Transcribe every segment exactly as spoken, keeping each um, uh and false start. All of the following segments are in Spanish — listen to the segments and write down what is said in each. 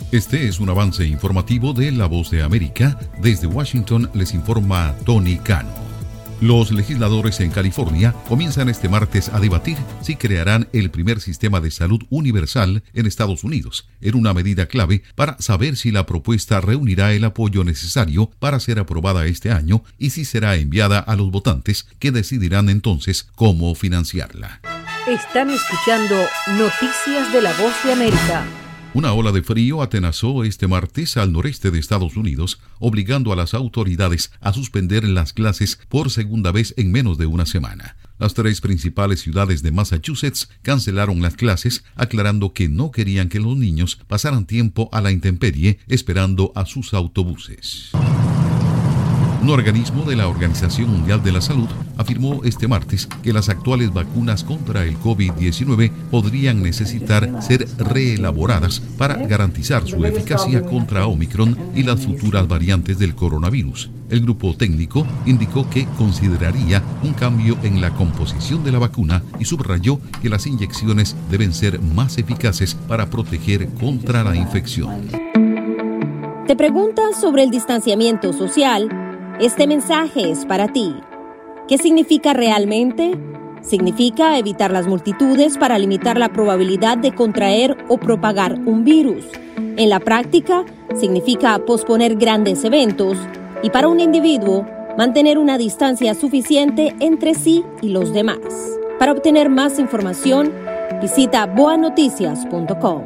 Este es un avance informativo de La Voz de América. Desde Washington les informa Tony Cano. Los legisladores en California comienzan este martes a debatir si crearán el primer sistema de salud universal en Estados Unidos, en una medida clave para saber si la propuesta reunirá el apoyo necesario para ser aprobada este año y si será enviada a los votantes, que decidirán entonces cómo financiarla. Están escuchando Noticias de La Voz de América. Una ola de frío atenazó este martes al noreste de Estados Unidos, obligando a las autoridades a suspender las clases por segunda vez en menos de una semana. Las tres principales ciudades de Massachusetts cancelaron las clases, aclarando que no querían que los niños pasaran tiempo a la intemperie esperando a sus autobuses. Un organismo de la Organización Mundial de la Salud afirmó este martes que las actuales vacunas contra el COVID diecinueve podrían necesitar ser reelaboradas para garantizar su eficacia contra Omicron y las futuras variantes del coronavirus. El grupo técnico indicó que consideraría un cambio en la composición de la vacuna y subrayó que las inyecciones deben ser más eficaces para proteger contra la infección. ¿Te preguntas sobre el distanciamiento social? Este mensaje es para ti. ¿Qué significa realmente? Significa evitar las multitudes para limitar la probabilidad de contraer o propagar un virus. En la práctica, significa posponer grandes eventos y, para un individuo, mantener una distancia suficiente entre sí y los demás. Para obtener más información, visita boa noticias punto com.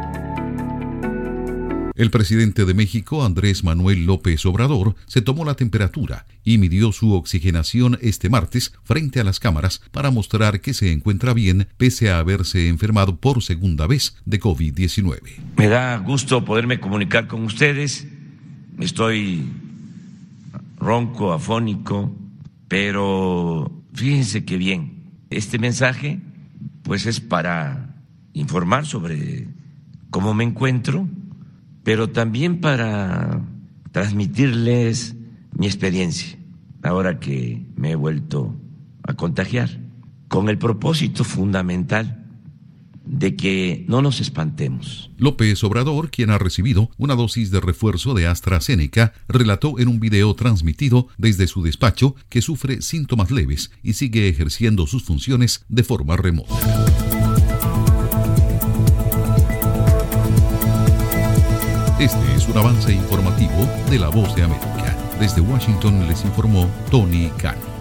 El presidente de México, Andrés Manuel López Obrador, se tomó la temperatura y midió su oxigenación este martes frente a las cámaras para mostrar que se encuentra bien pese a haberse enfermado por segunda vez de COVID diecinueve. Me da gusto poderme comunicar con ustedes. Estoy ronco, afónico, pero fíjense qué bien. Este mensaje pues es para informar sobre cómo me encuentro, pero también para transmitirles mi experiencia, ahora que me he vuelto a contagiar, con el propósito fundamental de que no nos espantemos. López Obrador, quien ha recibido una dosis de refuerzo de AstraZeneca, relató en un video transmitido desde su despacho que sufre síntomas leves y sigue ejerciendo sus funciones de forma remota. Este es un avance informativo de La Voz de América. Desde Washington les informó Tony Cano.